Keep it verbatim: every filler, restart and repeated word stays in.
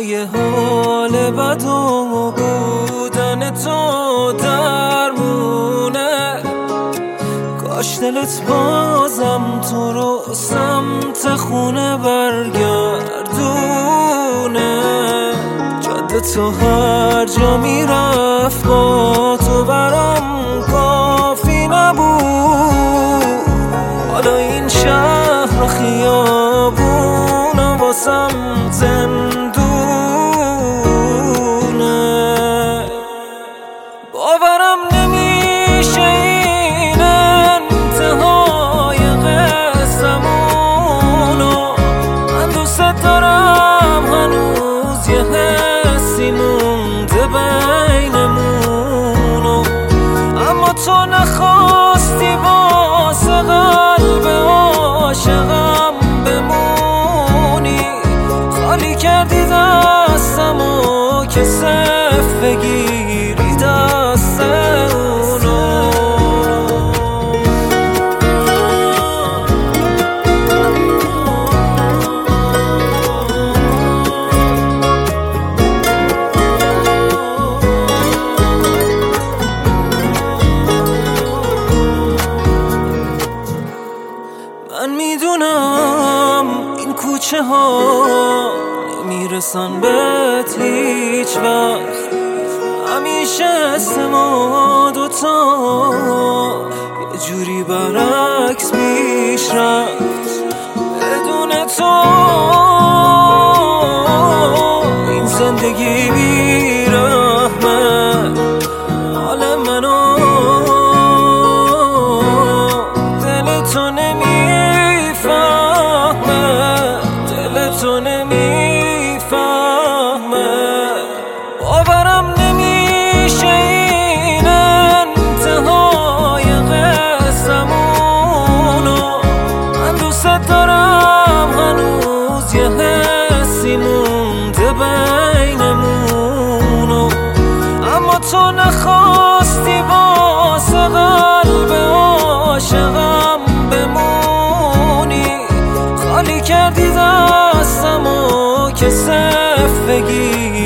یه حال بد و بودن تو درمونه. کاش دلت بازم تو رو سمت خونه برگردونه. جاده تو هر جا میرفت با تو برام کافی نبود. حالا این شهر و خیابون و واسم زندونه. باورم نمیشه این انتهای قصه‌مونو. من دوست دارم هنوز یه حسی مونده بینمونو. اما تو نخواستی واسه قلب عاشقم بمونی. خالی کردی دستمو که صف بگیری دست اونو. من میدونم این کوچه ها نمیرسن بهت هیچ وقت. همیشه اسم ما دوتا یه جوری برعکس پیش رفت. بدون تو این زندگی بیرحمه. حال منو دل تو نمیفهمه. دل تو نمیفهمه. باورم نمیشه این انتهای قصه‌مونو. من دوست دارم هنوز یه حسی مونده بینمونو. اما تو نخواستی واسه قلب عاشقم بمونی. خالی کردی دستمو که صف بگیری